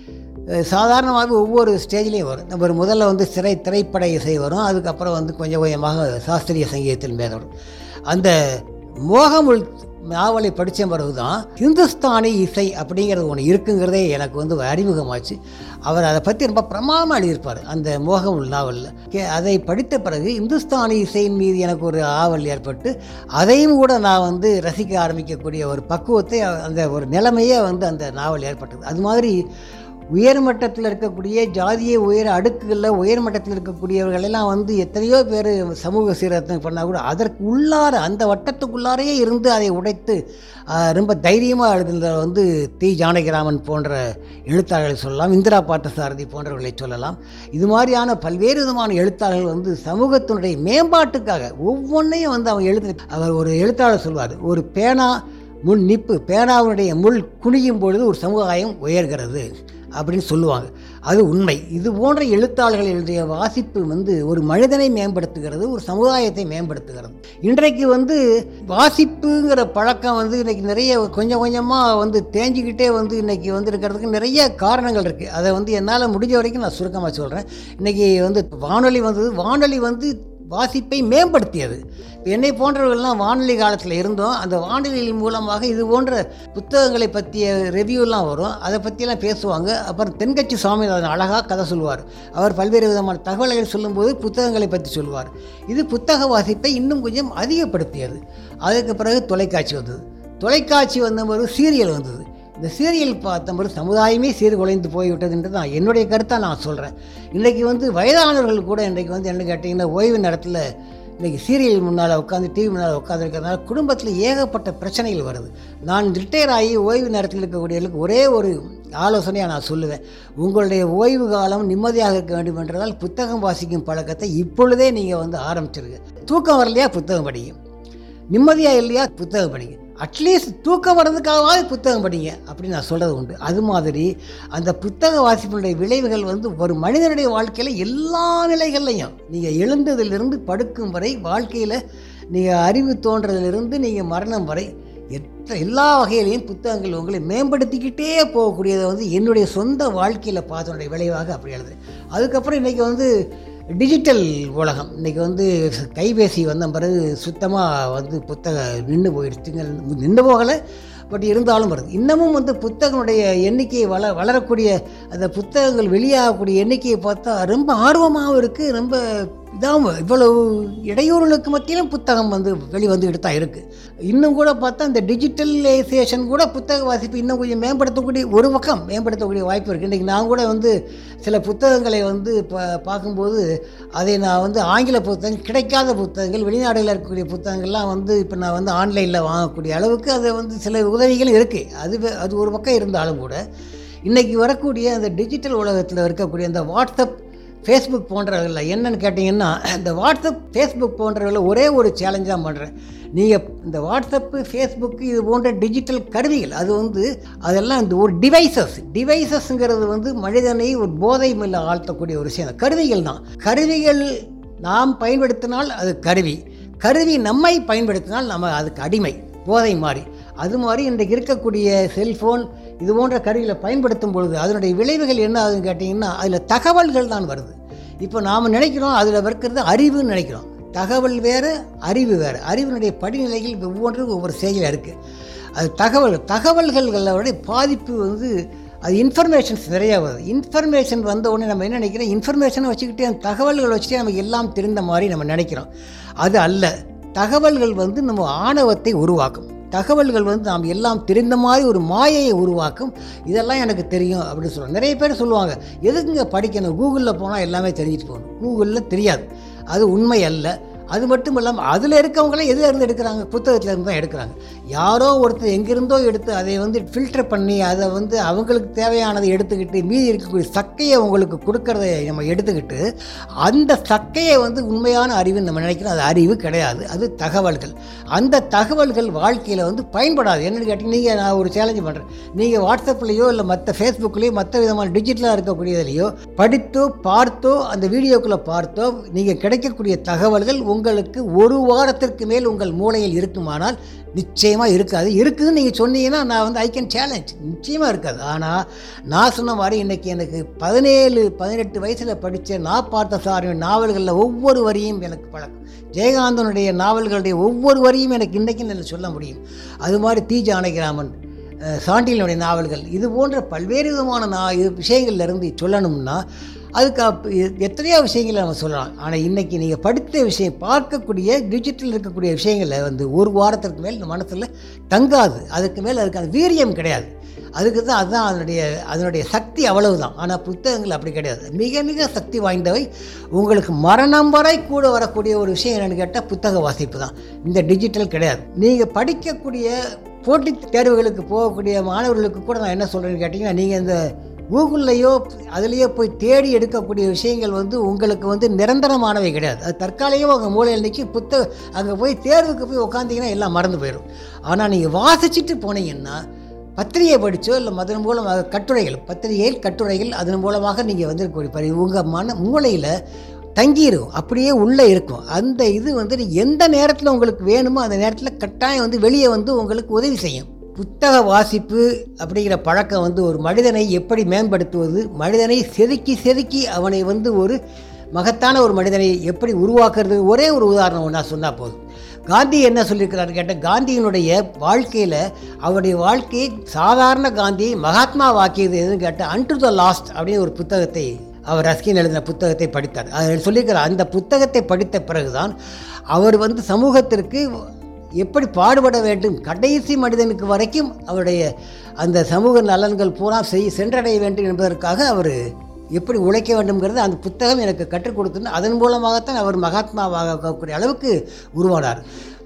C: சாதாரணமாக ஒவ்வொரு ஸ்டேஜ்லேயும் வரும். நம்ம முதல்ல வந்து திரைப்பட இசை வரும், அதுக்கப்புறம் வந்து கொஞ்சம் கொஞ்சமாக சாஸ்திரிய சங்கீதத்தில் மேலே வரும். அந்த மோகமுல் நாவலை படித்த பிறகு தான் ஹிந்துஸ்தானி இசை அப்படிங்கிறது ஒன்று இருக்குங்கிறதே எனக்கு வந்து அறிமுகமாச்சு. அவர் அதை பற்றி ரொம்ப பிரமாதமாக எழுதியிருப்பார் அந்த மோகமுல் நாவலில். அதை படித்த பிறகு இந்துஸ்தானி இசையின் மீது எனக்கு ஒரு ஆவல் ஏற்பட்டு அதையும் கூட நான் வந்து ரசிக்க ஆரம்பிக்கக்கூடிய ஒரு பக்குவத்தை, அந்த ஒரு நிலைமையே வந்து அந்த நாவல் ஏற்பட்டது. அது மாதிரி உயர்மட்டத்தில் இருக்கக்கூடிய ஜாதிய உயர் அடுக்குகளில் உயர்மட்டத்தில் இருக்கக்கூடியவர்களெல்லாம் வந்து எத்தனையோ பேர் சமூக சீர்திருத்தம் பண்ணால் கூட அதற்கு உள்ளார அந்த வட்டத்துக்குள்ளாரையே இருந்து அதை உடைத்து ரொம்ப தைரியமாக எழுதுனதை வந்து தி ஜானகிராமன் போன்ற எழுத்தாளர்களை சொல்லலாம், இந்திரா பார்த்தசாரதி போன்றவர்களை சொல்லலாம். இது மாதிரியான பல்வேறு விதமான எழுத்தாளர்கள் வந்து சமூகத்தினுடைய மேம்பாட்டுக்காக ஒவ்வொன்றையும் வந்து அவர் ஒரு எழுத்தாளர் சொல்வார், ஒரு பேனாவுடைய முள் குனியும் பொழுது ஒரு சமுதாயம் உயர்கிறது அப்படின்னு சொல்லுவாங்க. அது உண்மை. இது போன்ற எழுத்தாளர்கள் எழுதிய வாசிப்பு வந்து ஒரு மனிதனை மேம்படுத்துகிறது, ஒரு சமுதாயத்தை மேம்படுத்துகிறது. இன்றைக்கு வந்து வாசிப்புங்கிற பழக்கம் வந்து இன்றைக்கி நிறைய கொஞ்சம் கொஞ்சமாக வந்து தேஞ்சிக்கிட்டே வந்து இன்றைக்கி வந்து இருக்கிறதுக்கு நிறைய காரணங்கள் இருக்குது. அதை வந்து என்னால் முடிஞ்ச வரைக்கும் நான் சுருக்கமாக சொல்கிறேன். இன்றைக்கி வந்து வானொலி வந்து வாசிப்பை மேம்படுத்தியது. என்னை போன்றவர்கள்லாம் வானொலி காலத்தில் இருந்தோம். அந்த வானொலியின் மூலமாக இது போன்ற புத்தகங்களை பற்றிய ரிவ்யூலாம் வரும், அதை பற்றியெல்லாம் பேசுவாங்க. அப்புறம் தென்கட்சி சுவாமிநாதன் அழகாக கதை சொல்லுவார். அவர் பல்வேறு விதமான தகவல்கள் சொல்லும்போது புத்தகங்களை பற்றி சொல்லுவார். இது புத்தக வாசிப்பை இன்னும் கொஞ்சம் அதிகப்படுத்தியது. அதுக்கு பிறகு தொலைக்காட்சி வந்தபோது சீரியல் வந்தது. இந்த சீரியல் பார்த்தபோது சமுதாயமே சீர்குலைந்து போய்விட்டதுன்றது தான் என்னுடைய கருத்தாக நான் சொல்கிறேன். இன்றைக்கி வந்து வயதானவர்கள் கூட இன்றைக்கு வந்து என்ன கேட்டிங்கன்னா, ஓய்வு நேரத்தில் இன்றைக்கி சீரியல் முன்னால் உட்காந்து டிவி முன்னால் உட்காந்துருக்கிறதுனால குடும்பத்தில் ஏகப்பட்ட பிரச்சனைகள் வருது. நான் ரிட்டையர் ஆகி ஓய்வு நேரத்தில் இருக்கக்கூடியவர்களுக்கு ஒரே ஒரு ஆலோசனையாக நான் சொல்லுவேன், உங்களுடைய ஓய்வு காலம் நிம்மதியாக இருக்க வேண்டும் என்றதால் புத்தகம் வாசிக்கும் பழக்கத்தை இப்பொழுதே நீங்கள் வந்து ஆரம்பிச்சிருங்க. தூக்கம் வரலையா புத்தகம் படிங்க, நிம்மதியாக இல்லையா புத்தகம் படிங்க, அட்லீஸ்ட் தூக்கம் வர்றதுக்காகவாது புத்தகம் படிங்க அப்படின்னு நான் சொல்கிறது உண்டு. அது மாதிரி அந்த புத்தக வாசிப்பினுடைய விளைவுகள் வந்து ஒரு மனிதனுடைய வாழ்க்கையில் எல்லா நிலைகள்லையும் நீங்கள் எழுந்ததிலிருந்து படுக்கும் வரை வாழ்க்கையில் நீங்கள் அறிவு தோன்றதிலிருந்து நீங்கள் மரணம் வரை எல்லா வகையிலையும் புத்தகங்கள் உங்களை மேம்படுத்திக்கிட்டே போகக்கூடியதை வந்து என்னுடைய சொந்த வாழ்க்கையில் பார்த்தனுடைய விளைவாக அப்படி எழுதுறேன். அதுக்கப்புறம் இன்றைக்கி வந்து டிஜிட்டல் உலகம், இன்றைக்கி வந்து கைபேசி வந்த பிறகு சுத்தமாக வந்து புத்தகம் நின்று போயிடுச்சுங்க. நின்று போகலை, பட் இருந்தாலும் வருது. இன்னமும் வந்து புத்தகனுடைய எண்ணிக்கையை வளரக்கூடிய அந்த புத்தகங்கள் வெளியாகக்கூடிய எண்ணிக்கையை பார்த்தா ரொம்ப ஆர்வமாகவும் இருக்குது. ரொம்ப இதாகவும் இவ்வளவு இடையூறுகளுக்கு மத்தியிலும் புத்தகம் வந்து வெளிவந்துக்கிட்டு தான் இருக்குது. இன்னும் கூட பார்த்தா இந்த டிஜிட்டலைசேஷன் கூட புத்தக வாசிப்பு இன்னும் கொஞ்சம் மேம்படுத்தக்கூடிய ஒரு பக்கம் மேம்படுத்தக்கூடிய வாய்ப்பு இருக்குது. இன்றைக்கி நான் கூட வந்து சில புத்தகங்களை வந்து பார்க்கும்போது அதை நான் வந்து ஆங்கில புத்தகம், கிடைக்காத புத்தகங்கள், வெளிநாடுகளில் இருக்கக்கூடிய புத்தகங்கள்லாம் வந்து இப்போ நான் வந்து ஆன்லைனில் வாங்கக்கூடிய அளவுக்கு அதை வந்து சில உதவிகள் இருக்குது. அது ஒரு பக்கம் இருந்தாலும் கூட இன்றைக்கி வரக்கூடிய அந்த டிஜிட்டல் உலகத்தில் இருக்கக்கூடிய அந்த வாட்ஸ்அப், ஃபேஸ்புக் போன்றவர்கள் என்னென்னு கேட்டிங்கன்னா, இந்த வாட்ஸ்அப், ஃபேஸ்புக் போன்றவர்கள் ஒரே ஒரு சேலஞ்ச் தான் பண்ணுறேன். நீங்கள் இந்த வாட்ஸ்அப்பு, ஃபேஸ்புக்கு இது போன்ற டிஜிட்டல் கருவிகள், அது வந்து அதெல்லாம் இந்த ஒரு டிவைசஸ்ங்கிறது வந்து மனிதனை ஒரு போதை மேலே ஆழ்த்தக்கூடிய ஒரு விஷயம். கருவிகள் தான். கருவிகள் நாம் பயன்படுத்தினால் அது கருவி நம்மை பயன்படுத்தினால் நம்ம அதுக்கு அடிமை, போதை மாதிரி. அது மாதிரி இன்றைக்கு இருக்கக்கூடிய செல்ஃபோன் இது போன்ற கருவிகளை பயன்படுத்தும் பொழுது அதனுடைய விளைவுகள் என்ன ஆகுதுன்னு கேட்டிங்கன்னா, அதில் தகவல்கள் தான் வருது. இப்போ நாம் நினைக்கிறோம் அதில் இருக்கிறது அறிவுன்னு நினைக்கிறோம். தகவல் வேறு, அறிவு வேறு. அறிவினுடைய படிநிலைகள் ஒவ்வொன்றும் ஒவ்வொரு செயலில் இருக்குது. அது தகவல்களோடைய பாதிப்பு வந்து அது இன்ஃபர்மேஷன்ஸ் நிறையா வருது. இன்ஃபர்மேஷன் வந்த உடனே நம்ம என்ன நினைக்கிறோம், இன்ஃபர்மேஷனை வச்சுக்கிட்டே அந்த தகவல்கள் வச்சுட்டே நமக்கு எல்லாம் தெரிந்த மாதிரி நம்ம நினைக்கிறோம். அது அல்ல. தகவல்கள் வந்து நம்ம ஆணவத்தை உருவாக்கும். தகவல்கள் வந்து நாம் எல்லாம் தெரிந்த மாதிரி ஒரு மாயையை உருவாக்கும். இதெல்லாம் எனக்கு தெரியும் அப்படின்னு சொல்லுவாங்க. நிறைய பேர் சொல்லுவாங்க, எதுக்குங்க படிக்கணும், கூகுளில் போனால் எல்லாமே தெரிஞ்சுட்டு போகணும். கூகுளில் தெரியாது, அது உண்மை அல்ல. அது மட்டும் இல்லாமல் அதில் இருக்கவங்களே எதில் இருந்து எடுக்கிறாங்க, புத்தகத்தில் இருந்து தான் எடுக்கிறாங்க. யாரோ ஒருத்தர் எங்கிருந்தோ எடுத்து அதை வந்து ஃபில்டர் பண்ணி அதை வந்து அவங்களுக்கு தேவையானதை எடுத்துக்கிட்டு மீதி இருக்கக்கூடிய சக்கையை உங்களுக்கு கொடுக்கறத நம்ம எடுத்துக்கிட்டு அந்த சக்கையை வந்து உண்மையான அறிவுன்னு நம்ம நினைக்கிறோம். அது அறிவு கிடையாது, அது தகவல்கள். அந்த தகவல்கள் வாழ்க்கையில் வந்து பயன்படாது. என்னென்னு கேட்டிங்கன்னா, நான் ஒரு சேலஞ்சு பண்ணுறேன். நீங்கள் வாட்ஸ்அப்லேயோ இல்லை மற்ற ஃபேஸ்புக்லேயோ மற்ற விதமான டிஜிட்டலாக இருக்கக்கூடியதுலையோ படித்தோ பார்த்தோ அந்த வீடியோக்களை பார்த்தோ நீங்கள் கிடைக்கக்கூடிய தகவல்கள் உங்களுக்கு ஒரு வாரத்திற்கு மேல் உங்கள் மூளையில் இருக்குமானால் நிச்சயமாக இருக்காது. இருக்குதுன்னு நீங்கள் சொன்னீங்கன்னா நான் வந்து ஐ கேன் சேலஞ்ச், நிச்சயமாக இருக்காது. ஆனால் நான் சொன்ன மாதிரி இன்றைக்கி எனக்கு 17-18 வயசில் படித்த நான் பார்த்த சாரின் நாவல்களில் ஒவ்வொரு வரியும் எனக்கு பழக்கம். ஜெயகாந்தனுடைய நாவல்களுடைய ஒவ்வொரு வரியும் எனக்கு இன்றைக்கும் நான் சொல்ல முடியும். அது மாதிரி தி ஜானகிராமன், சாண்டிலினுடைய நாவல்கள், இது போன்ற பல்வேறு விதமான விஷயங்கள்லேருந்து சொல்லணும்னா அதுக்கு எத்தனையோ விஷயங்களை நம்ம சொல்லலாம். ஆனால் இன்றைக்கி நீங்கள் படித்த விஷயம், பார்க்கக்கூடிய டிஜிட்டல் இருக்கக்கூடிய விஷயங்களில் வந்து ஒரு வாரத்திற்கு மேல் மனசில் தங்காது. அதுக்கு மேல் அதுக்கான வீரியம் கிடையாது. அதுக்கு தான் அதுதான் அதனுடைய சக்தி, அவ்வளவுதான். ஆனால் புத்தகங்கள் அப்படி கிடையாது. மிக மிக சக்தி வாய்ந்தவை. உங்களுக்கு மரணம் வரை கூட வரக்கூடிய ஒரு விஷயம் என்னென்னு கேட்டால் புத்தக வாசிப்பு தான். இந்த டிஜிட்டல் கிடையாது. நீங்கள் படிக்கக்கூடிய போட்டித் தேர்வுகளுக்கு போகக்கூடிய மாணவர்களுக்கு கூட நான் என்ன சொல்கிறேன்னு கேட்டிங்கன்னா, நீங்கள் இந்த கூகுள்லையோ அதுலேயோ போய் தேடி எடுக்கக்கூடிய விஷயங்கள் வந்து உங்களுக்கு வந்து நிரந்தரமானவை கிடையாது. அது தற்காலிகமாக உங்கள் மூலையில் நிற்கி அங்கே போய் தேர்வுக்கு போய் உட்காந்திங்கன்னா எல்லாம் மறந்து போயிடும். ஆனால் நீங்கள் வாசிச்சுட்டு போனீங்கன்னா, பத்திரிகை படித்தோ இல்லை அதன் மூலமாக கட்டுரைகள் அதன் மூலமாக நீங்கள் வந்து உங்கள் மூளையில் தங்கிடும், அப்படியே உள்ளே இருக்கும். அந்த இது வந்து எந்த நேரத்தில் உங்களுக்கு வேணுமோ அந்த நேரத்தில் கட்டாயம் வந்து வெளியே வந்து உங்களுக்கு உதவி செய்யும். புத்தக வாசிப்பு அப்படிங்கிற பழக்கம் வந்து ஒரு மனிதனை எப்படி மேம்படுத்துவது, மனிதனை செதுக்கி அவனை வந்து ஒரு மகத்தான ஒரு மனிதனை எப்படி உருவாக்குறது, ஒரே ஒரு உதாரணம் ஒன்றா சொன்னால் போதும். காந்தி என்ன சொல்லியிருக்கிறாரு கேட்டால், காந்தியினுடைய வாழ்க்கையில் அவருடைய வாழ்க்கையை சாதாரண காந்தியை மகாத்மா வாக்கியது எதுன்னு கேட்டால் அன்டு த லாஸ்ட் அப்படின்னு ஒரு புத்தகத்தை அவர் ரஸ்கின் எழுதின புத்தகத்தை படித்தார். அதில் சொல்லியிருக்கிறார், அந்த புத்தகத்தை படித்த பிறகுதான் அவர் வந்து சமூகத்திற்கு எப்படி பாடுபட வேண்டும், கடைசி மனிதனுக்கு வரைக்கும் அவருடைய அந்த சமூக நலன்கள் பூரா சென்றடைய வேண்டும் என்பதற்காக அவர் எப்படி உழைக்க வேண்டும்ங்கிறது அந்த புத்தகம் எனக்கு கற்றுக் கொடுத்துன்னு அதன் மூலமாகத்தான் அவர் மகாத்மாவாகக்கூடிய அளவுக்கு உருவானார்.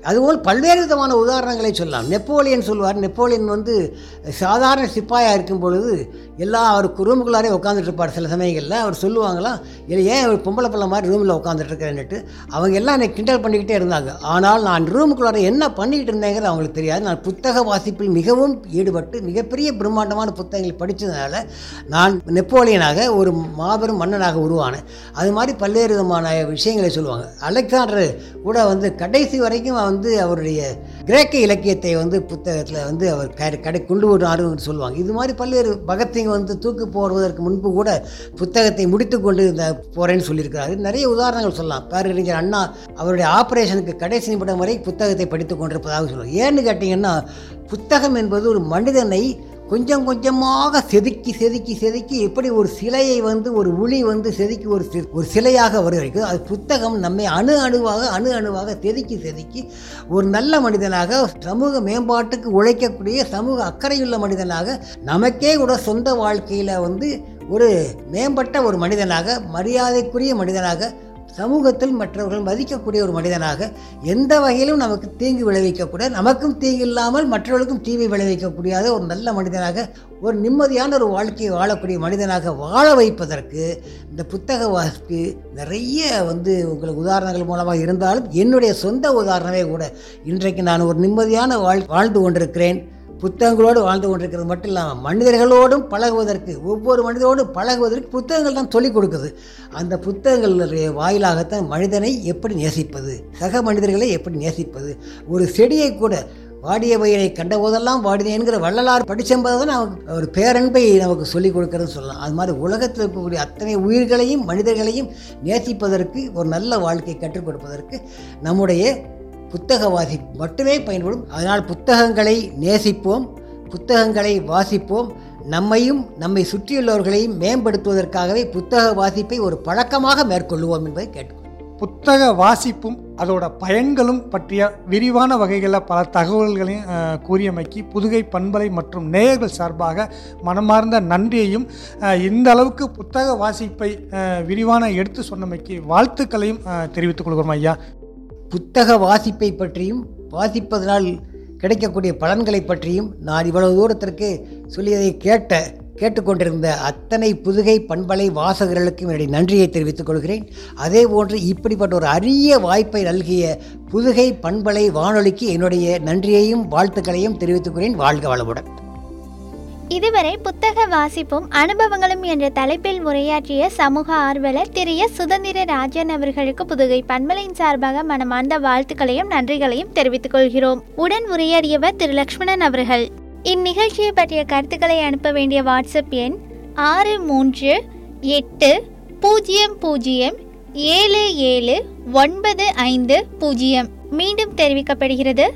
C: அதுபோல் பல்வேறு விதமான உதாரணங்களை சொல்லலாம். நெப்போலியன் சொல்வார். நெப்போலியன் வந்து சாதாரண சிப்பாயாக இருக்கும் பொழுது அவர் ரூமுக்குள்ளாரே உட்காந்துட்டு இருப்பார். சில சமயங்களில் அவர் சொல்லுவாங்களாம், ஏன் ஒரு பொம்பளை பிள்ளை மாதிரி ரூமில் உட்காந்துட்டு இருக்கிறேன்னுட்டு. அவங்க எல்லாம் என்னை கிண்டல் பண்ணிக்கிட்டே இருந்தாங்க. ஆனால் நான் ரூமுக்குள்ளார என்ன பண்ணிக்கிட்டு இருந்தேங்கிறது அவங்களுக்கு தெரியாது. நான் புத்தக வாசிப்பில் மிகவும் ஈடுபட்டு மிகப்பெரிய பிரம்மாண்டமான புத்தகங்கள் படித்ததுனால நான் நெப்போலியனாக ஒரு மாபெரும் மன்னனாக உருவானேன். அது மாதிரி பல்வேறு விதமான விஷயங்களை சொல்லுவாங்க. அலெக்சாண்டர் கூட வந்து கடைசி வரைக்கும் வந்து அவருடைய கிரேக்க இலக்கியத்தை வந்து புத்தகத்தில் வந்து அவர் கொண்டு வருவாருன்னு சொல்லுவாங்க. இது மாதிரி பல்வேறு பகத்சிங் வந்து தூக்கு போடுவதற்கு முன்பு கூட புத்தகத்தை முடித்து கொண்டு போறேன்னு சொல்லியிருக்கிறாரு. நிறைய உதாரணங்கள் சொல்லலாம். பேரறிஞர் அண்ணா அவருடைய ஆபரேஷனுக்கு கடைசி நிமிடம் வரை புத்தகத்தை படித்துக் கொண்டிருப்பதாக சொல்லுவாங்க. ஏன்னு கேட்டிங்கன்னா, புத்தகம் என்பது ஒரு மனிதனை கொஞ்சம் கொஞ்சமாக செதுக்கி செதுக்கி செதுக்கி எப்படி ஒரு சிலையை வந்து ஒரு உளி வந்து செதுக்கி ஒரு சிலையாக வருகிறது. அது புத்தகம் நம்மை அணு அணுவாக செதுக்கி செதுக்கி ஒரு நல்ல மனிதனாக, சமூக மேம்பாட்டுக்கு உழைக்கக்கூடிய சமூக அக்கறையுள்ள மனிதனாக, நமக்கே கூட சொந்த வாழ்க்கையில் வந்து ஒரு மேம்பட்ட ஒரு மனிதனாக, மரியாதைக்குரிய மனிதனாக, சமூகத்தில் மற்றவர்கள் மதிக்கக்கூடிய ஒரு மனிதனாக, எந்த வகையிலும் நமக்கு தீங்கு விளைவிக்கக்கூட, நமக்கும் தீங்கு இல்லாமல் மற்றவர்களுக்கும் தீமை விளைவிக்கக்கூடியாத ஒரு நல்ல மனிதனாக, ஒரு நிம்மதியான ஒரு வாழ்க்கையை வாழக்கூடிய மனிதனாக வாழ வைப்பதற்கு இந்த புத்தக வாசிப்பு நிறைய வந்து உங்களுக்கு உதாரணங்கள் மூலமாக இருந்தாலும், என்னுடைய சொந்த உதாரணமே கூட, இன்றைக்கு நான் ஒரு நிம்மதியான வாழ்ந்து கொண்டிருக்கிறேன். புத்தகங்களோடு வாழ்ந்து கொண்டிருக்கிறது மட்டும் இல்லாமல் மனிதர்களோடும் பழகுவதற்கு, ஒவ்வொரு மனிதரோடும் பழகுவதற்கு புத்தகங்கள் தான் சொல்லிக் கொடுக்குது. அந்த புத்தகங்களுடைய வாயிலாகத்தான் மனிதனை எப்படி நேசிப்பது, சக மனிதர்களை எப்படி நேசிப்பது, ஒரு செடியை கூட வாடிய பயிரை கண்ட போதெல்லாம் வாடினேங்கிற வள்ளலார் படிச்சம்போது தான் நமக்கு ஒரு பேரன்பை நமக்கு சொல்லிக் கொடுக்கறதுன்னு சொல்லலாம். அது மாதிரி உலகத்தில் இருக்கக்கூடிய அத்தனை உயிர்களையும் மனிதர்களையும் நேசிப்பதற்கு, ஒரு நல்ல வாழ்க்கையை கற்றுக் கொடுப்பதற்கு நம்முடைய புத்தக வாசிப்பு மட்டுமே பயன்படும். அதனால் புத்தகங்களை நேசிப்போம், புத்தகங்களை வாசிப்போம். நம்மையும் நம்மை சுற்றியுள்ளவர்களையும் மேம்படுத்துவதற்காகவே புத்தக வாசிப்பை ஒரு பழக்கமாக மேற்கொள்வோம் என்பதை கேட்டுக்கொள்வோம்.
B: புத்தக வாசிப்பும் அதோட பயன்களும் பற்றிய விரிவான வகைகளில் பல தகவல்களையும் கூறியமைக்கு புதுகை பண்பலை மற்றும் நேயர்கள் சார்பாக மனமார்ந்த நன்றியையும், இந்த அளவுக்கு புத்தக வாசிப்பை விரிவான எடுத்து சொன்னமைக்கு வாழ்த்துக்களையும் தெரிவித்துக் கொள்கிறோம் ஐயா.
C: புத்தக வாசிப்பை பற்றியும் வாசிப்பதனால் கிடைக்கக்கூடிய பலன்களை பற்றியும் நான் இவ்வளவு தூரத்திற்கு சொல்லியதை கேட்டுக்கொண்டிருந்த அத்தனை புதுகை பண்பலை வாசகர்களுக்கும் என்னுடைய நன்றியை தெரிவித்துக் கொள்கிறேன். அதே போன்று இப்படிப்பட்ட ஒரு அரிய வாய்ப்பை நல்கிய புதுகை பண்பலை வானொலிக்கு என்னுடைய நன்றியையும் வாழ்த்துக்களையும் தெரிவித்துக் கொள்கிறேன். வாழ்க வளமுடன்.
A: இதுவரை புத்தக வாசிப்பும் அனுபவங்களும் என்ற தலைப்பில் உரையாற்றிய சமூக ஆர்வலர் திரு சுதந்திர ராஜன் அவர்களுக்கு புதுகை பண்பலையின் சார்பாக மனமார்ந்த வாழ்த்துக்களையும் நன்றிகளையும் தெரிவித்துக் கொள்கிறோம். உடன் உரையாடியவர் திரு லக்ஷ்மணன் அவர்கள். இந்நிகழ்ச்சியை பற்றிய கருத்துக்களை அனுப்ப வேண்டிய வாட்ஸ்அப் எண் 6380779500. மீண்டும் தெரிவிக்கப்படுகிறது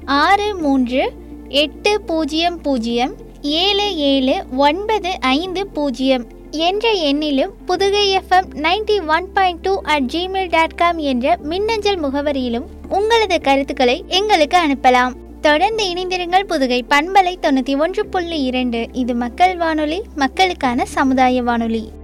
A: 6380779500 என்ற எண்ணிலும் புதுகை FM 91.2@gmail.com என்ற மின்னஞ்சல் முகவரியிலும் உங்களது கருத்துக்களை எங்களுக்கு அனுப்பலாம். தொடர்ந்து இணைந்திருங்கள். புதுகை பண்பலை 91.2. இது மக்கள் வானொலி, மக்களுக்கான சமுதாய வானொலி.